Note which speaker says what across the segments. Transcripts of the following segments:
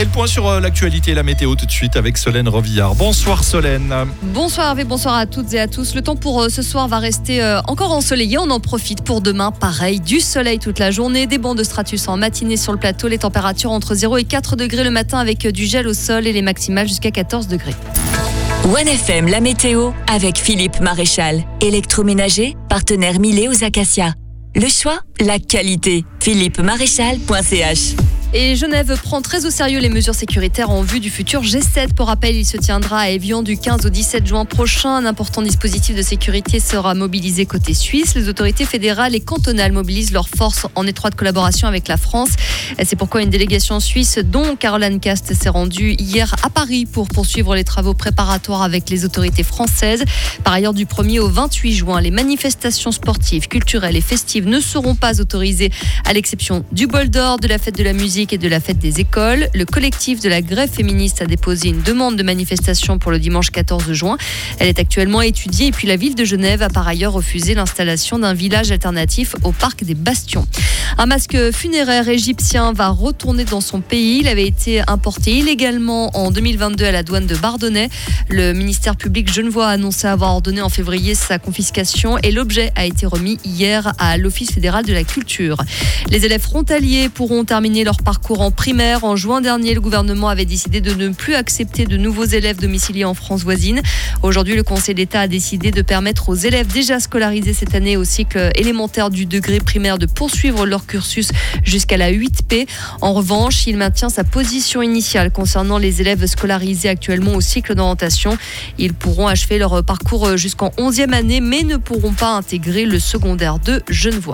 Speaker 1: Et le point sur l'actualité et la météo tout de suite avec Solène Rovillard. Bonsoir Solène.
Speaker 2: Bonsoir Hervé, bonsoir à toutes et à tous. Le temps pour ce soir va rester encore ensoleillé. On en profite pour demain. Pareil, du soleil toute la journée, des bancs de stratus en matinée sur le plateau. Les températures entre 0 et 4 degrés le matin avec du gel au sol et les maximales jusqu'à 14 degrés.
Speaker 3: 1FM, la météo avec Philippe Maréchal. Électroménager, partenaire Milet aux Acacias. Le choix, la qualité. philippemaréchal.ch.
Speaker 2: Et Genève prend très au sérieux les mesures sécuritaires en vue du futur G7. Pour rappel, il se tiendra à Évian du 15 au 17 juin prochain. Un important dispositif de sécurité sera mobilisé côté suisse. Les autorités fédérales et cantonales mobilisent leurs forces en étroite collaboration avec la France. C'est pourquoi une délégation suisse, dont Caroline Cast, s'est rendue hier à Paris pour poursuivre les travaux préparatoires avec les autorités françaises. Par ailleurs, du 1er au 28 juin, les manifestations sportives, culturelles et festives ne seront pas autorisées, à l'exception du bol d'or, de la fête de la musique et de la fête des écoles. Le collectif de la grève féministe a déposé une demande de manifestation pour le dimanche 14 juin. Elle est actuellement étudiée et puis la ville de Genève a par ailleurs refusé l'installation d'un village alternatif au parc des Bastions. Un masque funéraire égyptien va retourner dans son pays. Il avait été importé illégalement en 2022 à la douane de Bardonnay. Le ministère public genevois a annoncé avoir ordonné en février sa confiscation et l'objet a été remis hier à l'Office fédéral de la culture. Les élèves frontaliers pourront terminer leur parcours en primaire. En juin dernier, le gouvernement avait décidé de ne plus accepter de nouveaux élèves domiciliés en France voisine. Aujourd'hui, le Conseil d'État a décidé de permettre aux élèves déjà scolarisés cette année au cycle élémentaire du degré primaire de poursuivre leur cursus jusqu'à la 8P. En revanche, il maintient sa position initiale concernant les élèves scolarisés actuellement au cycle d'orientation. Ils pourront achever leur parcours jusqu'en 11e année, mais ne pourront pas intégrer le secondaire de Genevois.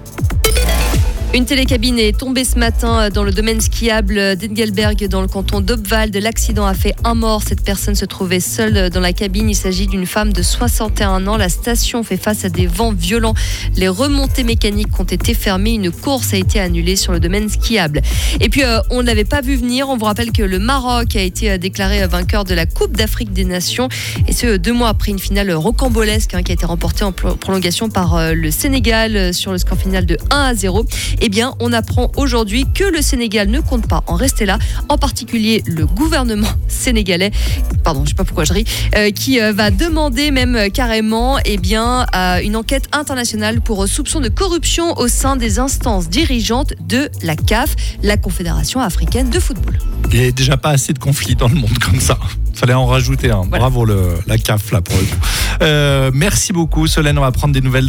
Speaker 2: Une télécabine est tombée ce matin dans le domaine skiable d'Engelberg dans le canton d'Obwald. L'accident a fait un mort. Cette personne se trouvait seule dans la cabine. Il s'agit d'une femme de 61 ans. La station fait face à des vents violents. Les remontées mécaniques ont été fermées. Une course a été annulée sur le domaine skiable. Et puis, on ne l'avait pas vu venir. On vous rappelle que le Maroc a été déclaré vainqueur de la Coupe d'Afrique des Nations. Et ce, 2 mois après une finale rocambolesque qui a été remportée en prolongation par le Sénégal sur le score final de 1-0. Eh bien, on apprend aujourd'hui que le Sénégal ne compte pas en rester là, en particulier le gouvernement sénégalais, pardon, je ne sais pas pourquoi je ris, qui va demander même carrément une enquête internationale pour soupçon de corruption au sein des instances dirigeantes de la CAF, la Confédération africaine de football.
Speaker 1: Il n'y a déjà pas assez de conflits dans le monde comme ça. Il fallait en rajouter un. Voilà. Bravo la CAF là pour le coup. Merci beaucoup Solène, on va prendre des nouvelles.